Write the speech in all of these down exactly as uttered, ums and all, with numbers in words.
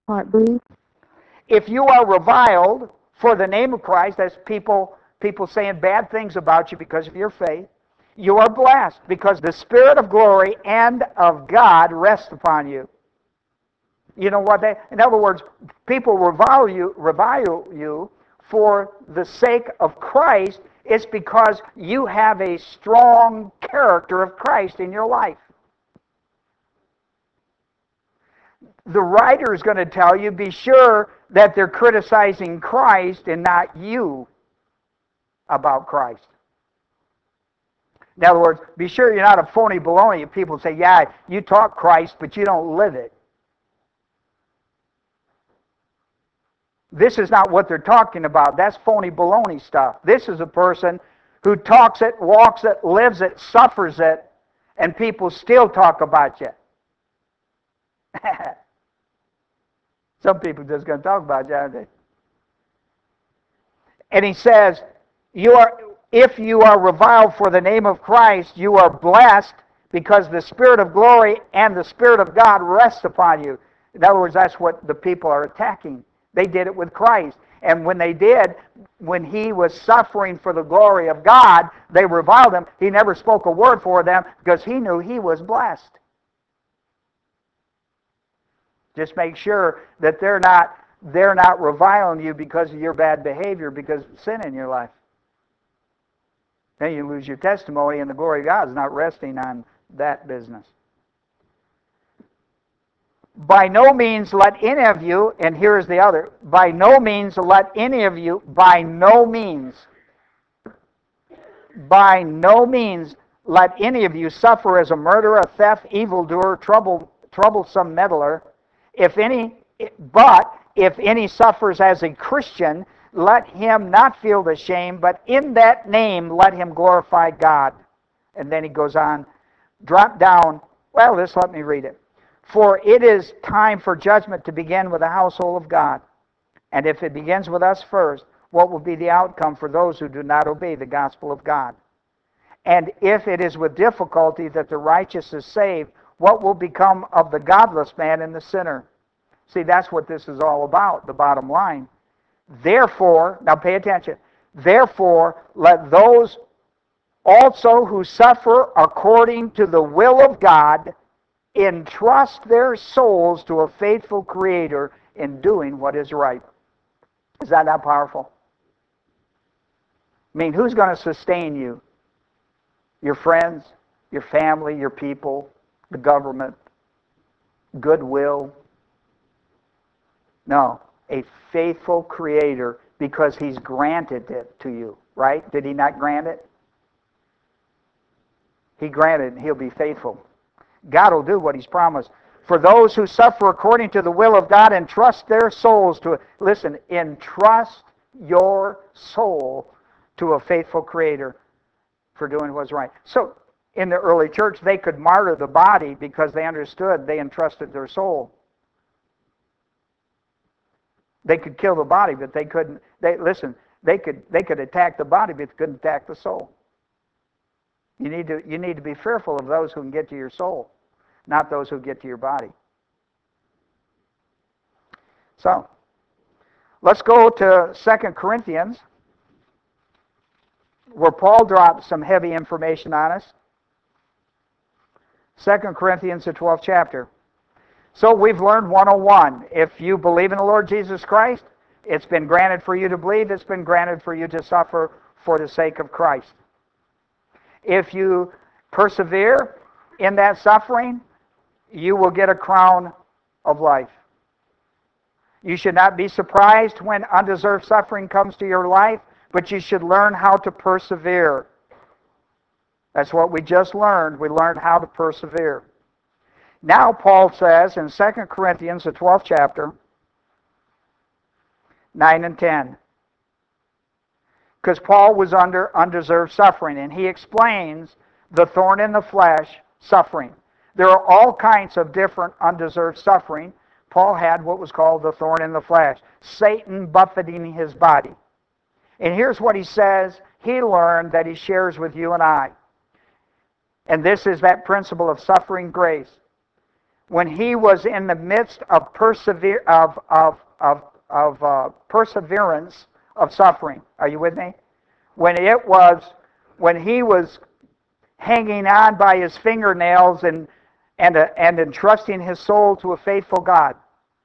Heartbeat. If you are reviled for the name of Christ, that's people people saying bad things about you because of your faith, you are blessed because the Spirit of glory and of God rests upon you. You know what they, in other words, people revile you, revile you for the sake of Christ. It's because you have a strong character of Christ in your life. The writer is going to tell you, be sure that they're criticizing Christ and not you about Christ. In other words, be sure you're not a phony baloney. If people say, yeah, you talk Christ, but you don't live it. This is not what they're talking about. That's phony baloney stuff. This is a person who talks it, walks it, lives it, suffers it, and people still talk about you. Some people are just going to talk about you, aren't they? And he says, "You are, if you are reviled for the name of Christ, you are blessed because the Spirit of glory and the Spirit of God rests upon you." In other words, that's what the people are attacking. They did it with Christ. And when they did, when he was suffering for the glory of God, they reviled him. He never spoke a word for them because he knew he was blessed. Just make sure that they're not they're not reviling you because of your bad behavior, because of sin in your life. Then you lose your testimony, and the glory of God is not resting on that business. By no means let any of you, and here's the other, by no means let any of you, by no means, by no means let any of you suffer as a murderer, a theft, evildoer, trouble, troublesome meddler. If any, but if any suffers as a Christian, let him not feel the shame, but in that name let him glorify God. And then he goes on, drop down, well, just let me read it. For it is time for judgment to begin with the household of God. And if it begins with us first, what will be the outcome for those who do not obey the gospel of God? And if it is with difficulty that the righteous is saved, what will become of the godless man and the sinner? See, that's what this is all about, the bottom line. Therefore, now pay attention, therefore let those also who suffer according to the will of God entrust their souls to a faithful Creator in doing what is right. Is that not powerful? I mean, who's going to sustain you? Your friends, your family, your people, the government, goodwill? No, a faithful Creator, because He's granted it to you, right? Did He not grant it? He granted it, and He'll be faithful. God will do what He's promised. For those who suffer according to the will of God, entrust their souls to, listen, entrust your soul to a faithful Creator for doing what's right. So, in the early church, they could martyr the body because they understood they entrusted their soul. They could kill the body, but they couldn't, they, listen, they could, they could attack the body, but they couldn't attack the soul. You need to, you need to be fearful of those who can get to your soul, not those who get to your body. So, let's go to Second Corinthians, where Paul drops some heavy information on us. Second Corinthians, the twelfth chapter. So we've learned one oh one. If you believe in the Lord Jesus Christ, it's been granted for you to believe. It's been granted for you to suffer for the sake of Christ. If you persevere in that suffering, you will get a crown of life. You should not be surprised when undeserved suffering comes to your life, but you should learn how to persevere. That's what we just learned. We learned how to persevere. Now Paul says in Second Corinthians, the twelfth chapter, nine and ten, because Paul was under undeserved suffering, and he explains the thorn in the flesh suffering. There are all kinds of different undeserved suffering. Paul had what was called the thorn in the flesh, Satan buffeting his body. And here's what he says he learned that he shares with you and I. And this is that principle of suffering grace. when he was in the midst of persever of of of of uh, perseverance of suffering. Are you with me? When it was when he was hanging on by his fingernails and and uh, and entrusting his soul to a faithful God.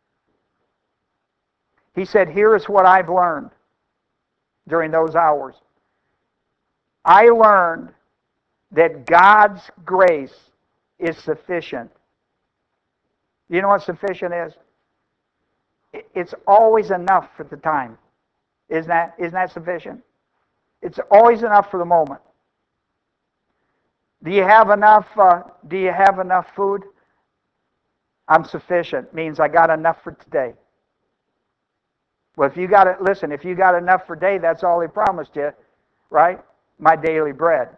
He said, "Here is what I've learned during those hours. I learned that God's grace is sufficient." You know what sufficient is? It's always enough for the time. Isn't that, isn't that sufficient? It's always enough for the moment. Do you have enough? Uh, do you have enough food? I'm sufficient. Means I got enough for today. Well, if you got it, listen. If you got enough for today, that's all He promised you, right? My daily bread.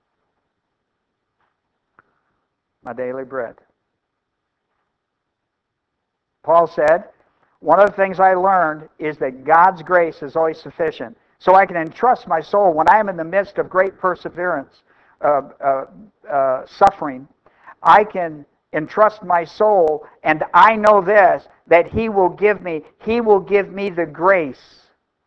My daily bread. Paul said, one of the things I learned is that God's grace is always sufficient. So I can entrust my soul when I am in the midst of great perseverance, uh, uh, uh, suffering. I can entrust my soul, and I know this, that He will give me, He will give me the grace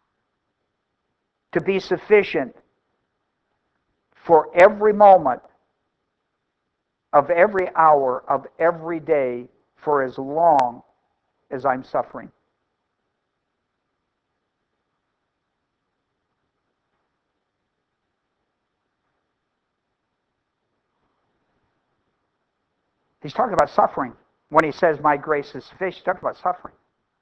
to be sufficient for every moment of every hour of every day for as long as I'm suffering. He's talking about suffering. When he says, my grace is sufficient, he's talking about suffering.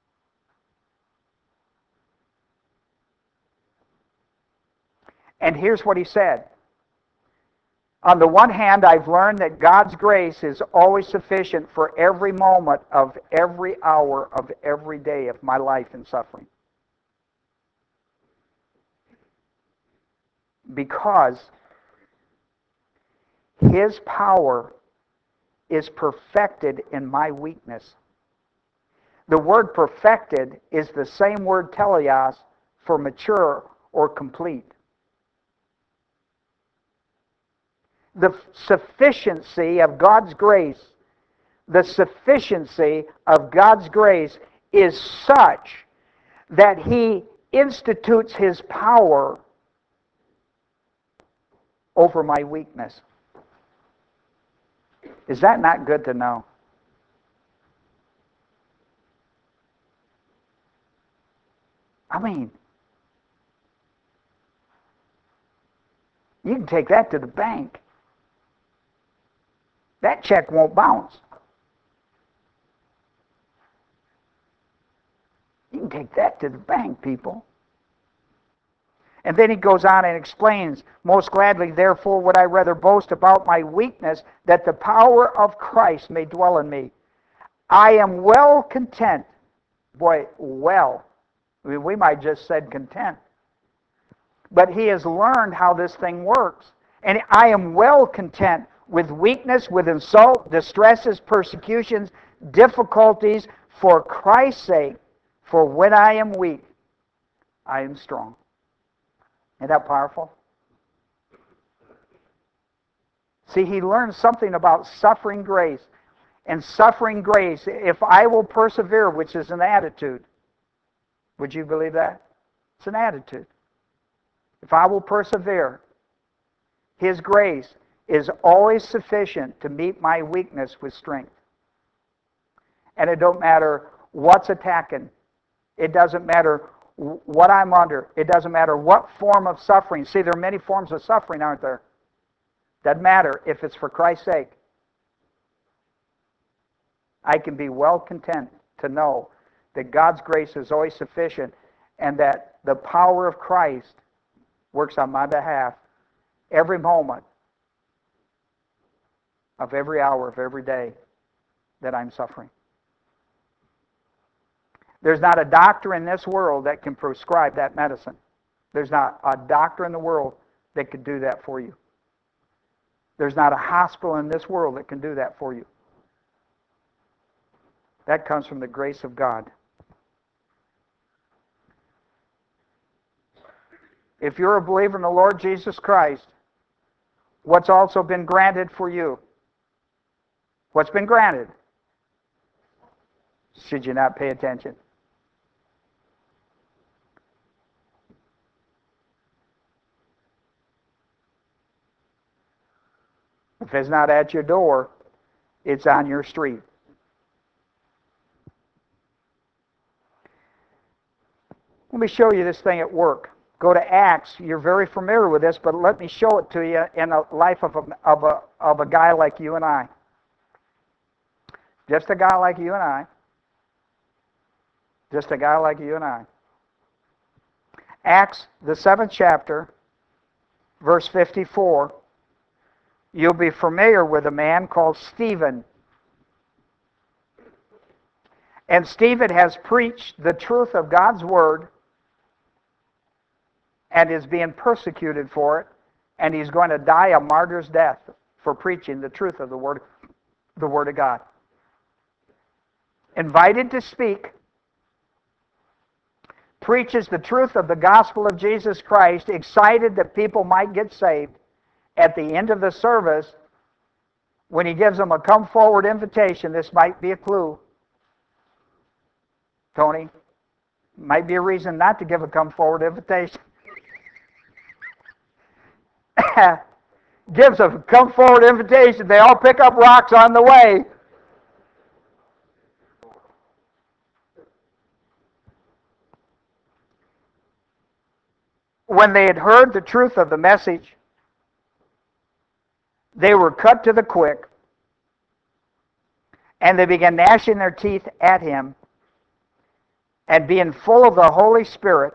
And here's what he said. On the one hand, I've learned that God's grace is always sufficient for every moment of every hour of every day of my life in suffering. Because His power is perfected in my weakness. The word perfected is the same word teleos for mature or complete. The sufficiency of God's grace, the sufficiency of God's grace is such that He institutes His power over my weakness. Is that not good to know? I mean, you can take that to the bank. That check won't bounce. You can take that to the bank, people. And then he goes on and explains, most gladly, therefore, would I rather boast about my weakness, that the power of Christ may dwell in me. I am well content. Boy, well. I mean, we might just said content. But he has learned how this thing works. And I am well content with weakness, with insult, distresses, persecutions, difficulties, for Christ's sake. For when I am weak, I am strong. Isn't that powerful? See, he learned something about suffering grace. And suffering grace, if I will persevere, which is an attitude. Would you believe that? It's an attitude. If I will persevere, His grace is always sufficient to meet my weakness with strength. And it don't matter what's attacking. It doesn't matter what I'm under. It doesn't matter what form of suffering. See, there are many forms of suffering, aren't there? Doesn't matter if it's for Christ's sake. I can be well content to know that God's grace is always sufficient and that the power of Christ works on my behalf every moment of every hour of every day that I'm suffering. There's not a doctor in this world that can prescribe that medicine. There's not a doctor in the world that could do that for you. There's not a hospital in this world that can do that for you. That comes from the grace of God. If you're a believer in the Lord Jesus Christ, what's also been granted for you? What's been granted? Should you not pay attention? If it's not at your door, it's on your street. Let me show you this thing at work. Go to Acts. You're very familiar with this, but let me show it to you in the life of a, of a, of a guy like you and I. Just a guy like you and I. Just a guy like you and I. Acts, the seventh chapter, verse fifty-four. You'll be familiar with a man called Stephen. And Stephen has preached the truth of God's Word and is being persecuted for it, and he's going to die a martyr's death for preaching the truth of the Word, the Word of God. Invited to speak, preaches the truth of the gospel of Jesus Christ, excited that people might get saved. At the end of the service, when he gives them a come forward invitation, this might be a clue. Tony, might be a reason not to give a come forward invitation. Gives a come forward invitation. They all pick up rocks on the way. When they had heard the truth of the message, they were cut to the quick, and they began gnashing their teeth at him, and being full of the Holy Spirit,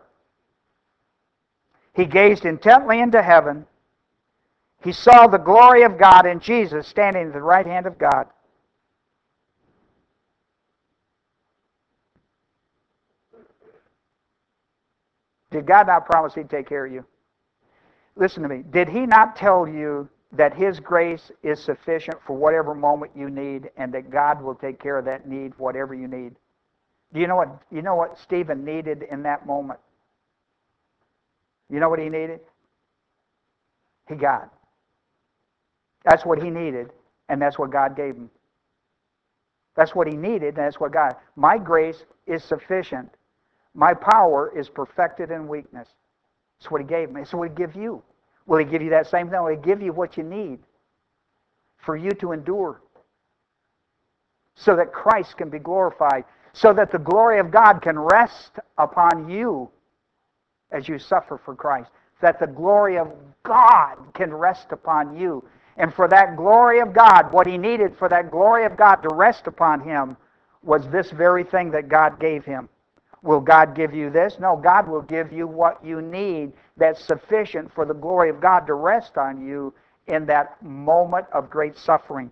he gazed intently into heaven. He saw the glory of God and Jesus standing at the right hand of God. Did God not promise He'd take care of you? Listen to me. Did He not tell you that His grace is sufficient for whatever moment you need, and that God will take care of that need, whatever you need? Do you know what you know what Stephen needed in that moment? You know what he needed? He got. That's what he needed, and that's what God gave him. That's what he needed, and that's what God. My grace is sufficient. My power is perfected in weakness. That's what He gave me. That's what He give you. Will He give you that same thing? Will He give you what you need for you to endure, so that Christ can be glorified, so that the glory of God can rest upon you as you suffer for Christ, that the glory of God can rest upon you. And for that glory of God, what He needed for that glory of God to rest upon Him was this very thing that God gave Him. Will God give you this? No, God will give you what you need that's sufficient for the glory of God to rest on you in that moment of great suffering.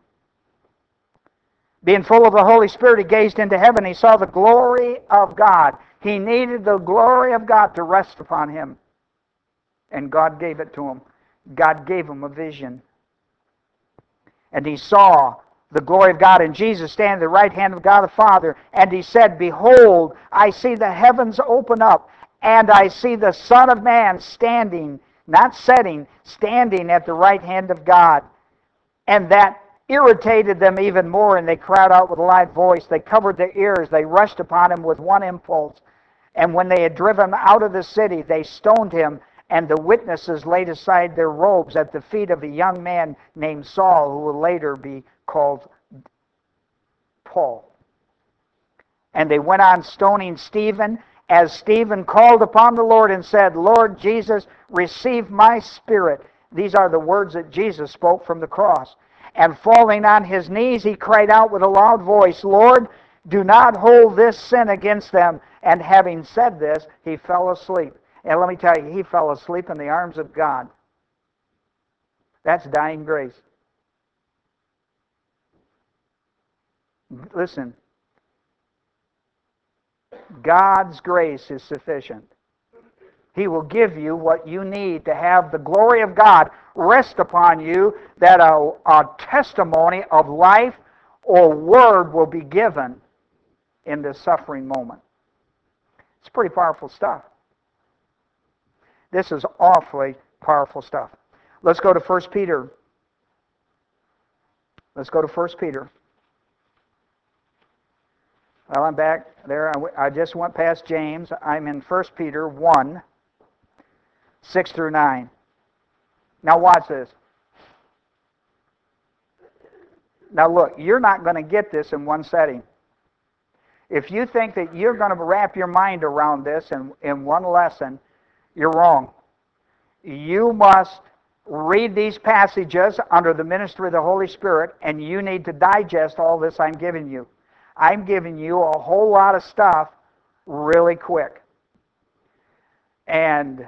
Being full of the Holy Spirit, he gazed into heaven. He saw the glory of God. He needed the glory of God to rest upon him. And God gave it to him. God gave him a vision. And he saw the glory of God and Jesus standing at the right hand of God the Father. And he said, "Behold, I see the heavens open up, and I see the Son of Man standing," not sitting, standing at the right hand of God. And that irritated them even more, and they cried out with a loud voice. They covered their ears. They rushed upon him with one impulse. And when they had driven him out of the city, they stoned him, and the witnesses laid aside their robes at the feet of a young man named Saul, who will later be called Paul. And they went on stoning Stephen, as Stephen called upon the Lord and said, "Lord Jesus, receive my spirit." These are the words that Jesus spoke from the cross. And falling on his knees, he cried out with a loud voice, "Lord, do not hold this sin against them." And having said this, he fell asleep. And let me tell you, he fell asleep in the arms of God. That's dying grace. Listen, God's grace is sufficient. He will give you what you need to have the glory of God rest upon you, that a, a testimony of life or word will be given in this suffering moment. It's pretty powerful stuff. This is awfully powerful stuff. Let's go to First Peter. Let's go to First Peter. Well, I'm back there. I, w- I just went past James. I'm in First Peter one, six through nine. Now watch this. Now look, you're not going to get this in one setting. If you think that you're going to wrap your mind around this in, in one lesson, you're wrong. You must read these passages under the ministry of the Holy Spirit, and you need to digest all this I'm giving you. I'm giving you a whole lot of stuff really quick. And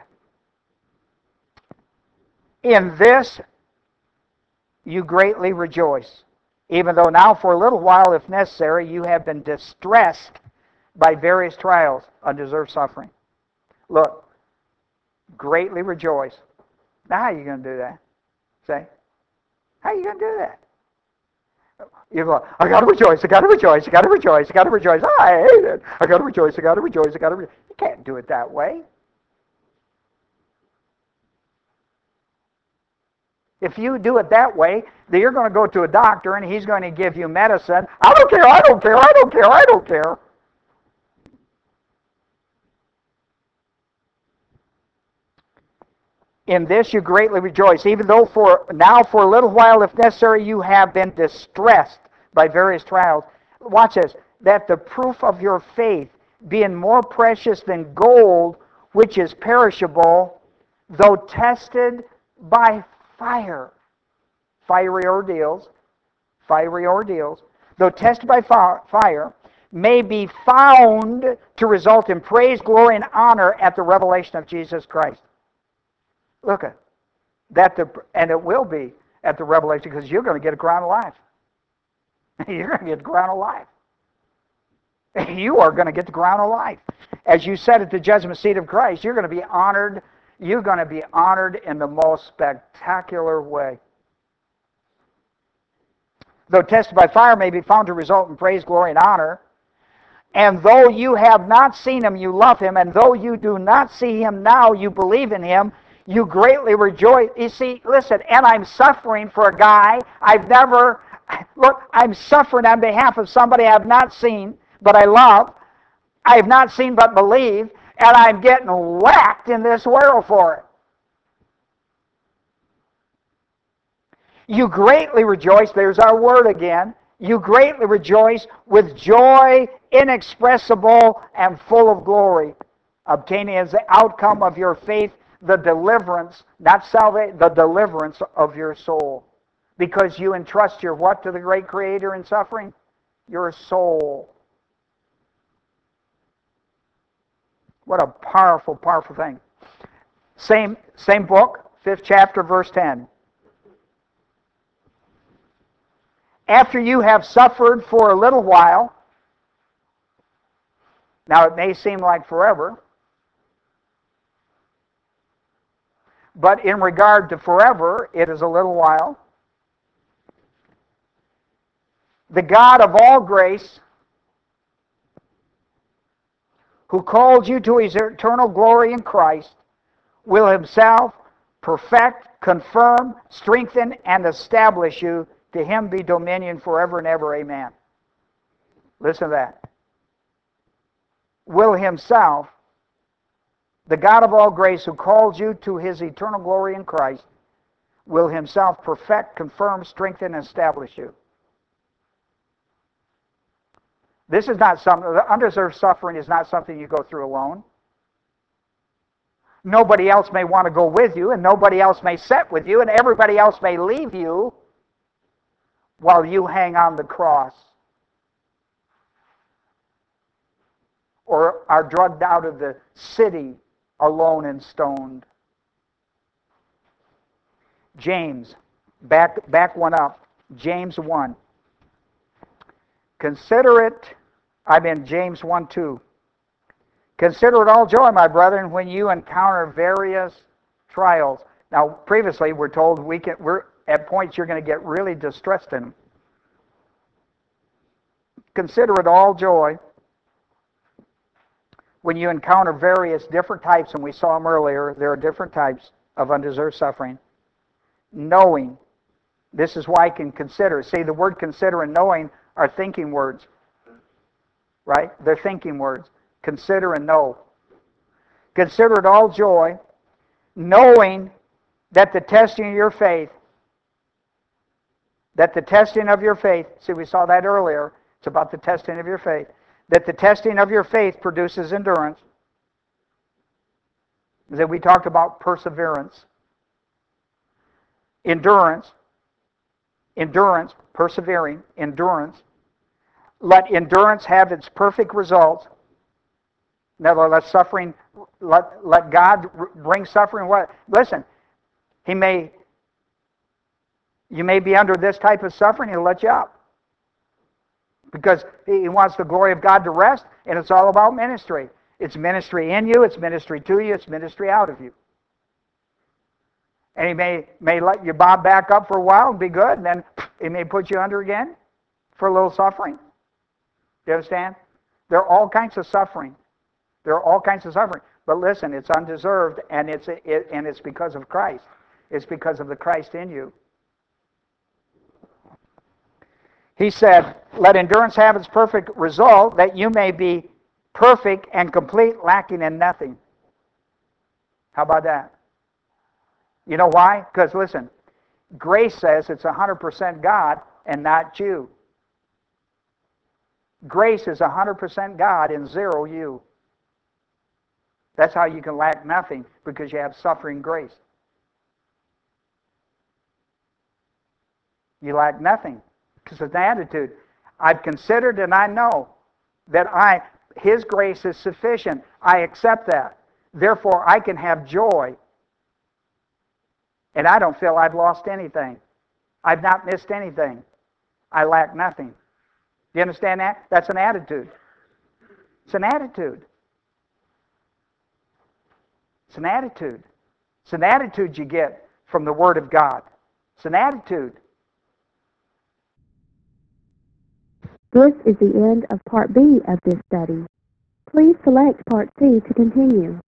in this you greatly rejoice, even though now for a little while, if necessary, you have been distressed by various trials, undeserved suffering. Look, greatly rejoice. Now how are you going to do that? Say, how are you going to do that? You go, I got to rejoice, I got to rejoice, I got to rejoice, I got to rejoice. Oh, I hate it. I got to rejoice, I got to rejoice, I got to rejoice. You can't do it that way. If you do it that way, then you're going to go to a doctor and he's going to give you medicine. I don't care, I don't care, I don't care, I don't care. In this you greatly rejoice, even though for now for a little while, if necessary, you have been distressed by various trials. Watch this. That the proof of your faith, being more precious than gold, which is perishable, though tested by fire, fiery ordeals, fiery ordeals, though tested by fire, may be found to result in praise, glory, and honor at the revelation of Jesus Christ. Look at that, the and it will be at the revelation, because you're going to get a crown of life. You're going to get the crown of life. You are going to get the crown of life. As you sit at the judgment seat of Christ, you're going to be honored. You're going to be honored in the most spectacular way. Though tested by fire may be found to result in praise, glory, and honor. And though you have not seen him, you love him. And though you do not see him now, you believe in him. You greatly rejoice. You see, listen, and I'm suffering for a guy I've never, look, I'm suffering on behalf of somebody I've not seen, but I love. I have not seen but believe, and I'm getting whacked in this world for it. You greatly rejoice, there's our word again. You greatly rejoice with joy inexpressible and full of glory, obtaining as the outcome of your faith the deliverance, not salvation, the deliverance of your soul. Because you entrust your what to the great Creator in suffering? Your soul. What a powerful, powerful thing. Same, same book, fifth chapter, verse ten. After you have suffered for a little while, now it may seem like forever, but in regard to forever, it is a little while. The God of all grace, who called you to his eternal glory in Christ, will himself perfect, confirm, strengthen, and establish you. To him be dominion forever and ever. Amen. Listen to that. Will himself, the God of all grace, who called you to his eternal glory in Christ, will himself perfect, confirm, strengthen, and establish you. This is not something, the undeserved suffering is not something you go through alone. Nobody else may want to go with you, and nobody else may sit with you, and everybody else may leave you while you hang on the cross or are drugged out of the city alone and stoned. James, back, back one up, James one. Consider it, I'm in James one two. Consider it all joy, my brethren, when you encounter various trials. Now, previously we're told we can, we're at points you're going to get really distressed in them. Consider it all joy when you encounter various different types, and we saw them earlier, there are different types of undeserved suffering. Knowing, this is why I can consider. See, the word consider and knowing are thinking words. right? They're thinking words. Consider and know. Consider it all joy, knowing that the testing of your faith, that the testing of your faith, see, we saw that earlier. It's about the testing of your faith. That the testing of your faith produces endurance. That we talked about perseverance. Endurance. Endurance, persevering, endurance. Let endurance have its perfect results. Never let suffering, let, let God bring suffering. What? Listen, He may, you may be under this type of suffering, He'll let you up. Because He wants the glory of God to rest, and it's all about ministry. It's ministry in you, it's ministry to you, it's ministry out of you. And He may, may let you bob back up for a while and be good, and then He may put you under again for a little suffering. Do you understand? There are all kinds of suffering. There are all kinds of suffering. But listen, it's undeserved, and it's, it, and it's because of Christ. It's because of the Christ in you. He said, let endurance have its perfect result, that you may be perfect and complete, lacking in nothing. How about that? You know why? Because listen, grace says it's one hundred percent God and not you. Grace is one hundred percent God and zero you. That's how you can lack nothing, because you have suffering grace. You lack nothing because it's an attitude. I've considered and I know that I His grace is sufficient. I accept that. Therefore, I can have joy. And I don't feel I've lost anything. I've not missed anything. I lack nothing. Do you understand that? That's an attitude. It's an attitude. It's an attitude. It's an attitude you get from the Word of God. It's an attitude. This is the end of Part B of this study. Please select Part C to continue.